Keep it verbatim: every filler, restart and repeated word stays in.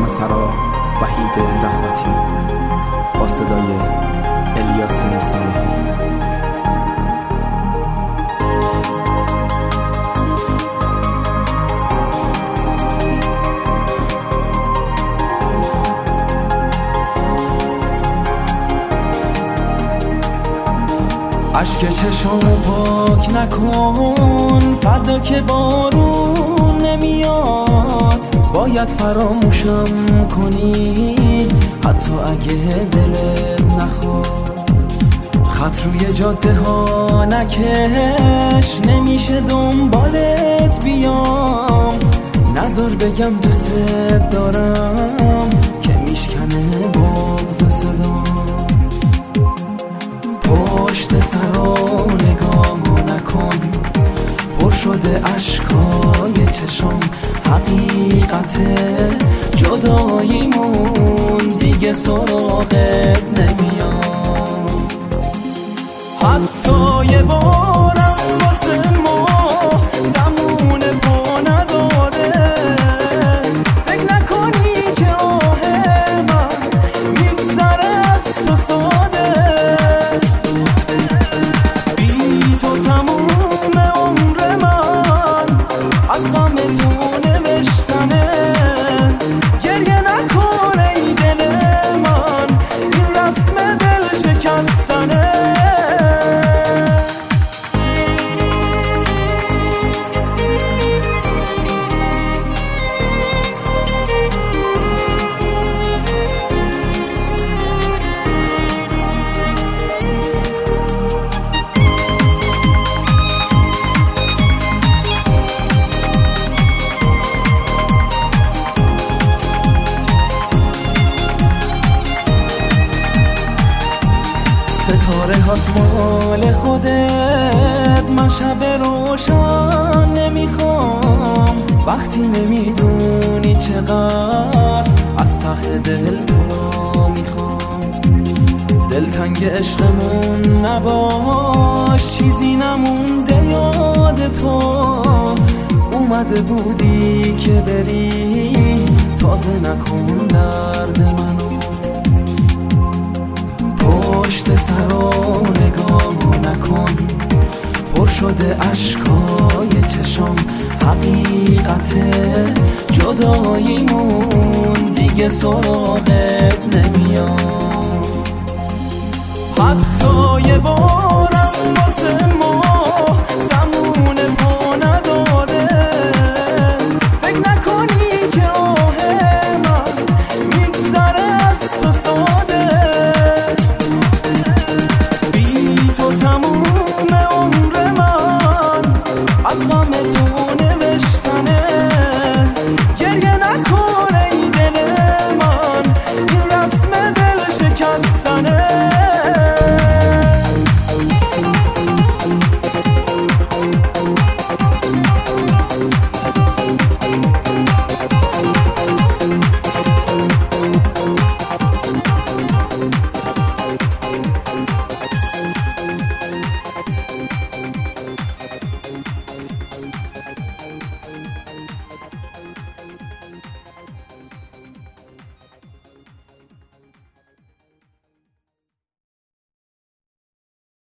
سرا وحید رحمتی با صدای الیاس صالحی. اشک چشامو پاک نکن، فردا که بارون نمیاد باید فراموشم کنی، حتی اگه دلت نخواد. خط روی جاده ها نکش، نمیشه دنبالت بیام. نذار بگم دوست دارم که میشکنه بغض صدام. پشت سرا نگاه نکن، پر شده اشکای چشم. حقیقت جداییمون دیگه سراغت نمیاد. حتی یه بارم واسه ما زمون پا نداره. فکر نکنی که آه من میگذره از تو ساده. بی تو تموم عمر من از غم تو نوشتنه. گریه نکنه ای دل من، این رسم دل شکستنه. ستاره هات مال خودت، من شب روشن نمیخوام. وقتی نمیدونی چقدر از ته دل تو را میخوام. دلتنگ عشقمون نباش، چیزی نمونده یاد تو. اومده بودی که بری، تازه نکن درد منو. پشت سرا نگاه نکن، پر شده اشکای چشم. حقیقت جداییمون دیگه سراغت نمیاد. حتی یه بارم واسه ما زمون پا نداره. فکر نکنی که آه من میگذره از تو ساده. تموم عمر من از غم تو نوشتنه. گریه نکنه ای دل من، این رسم دل شکستنه.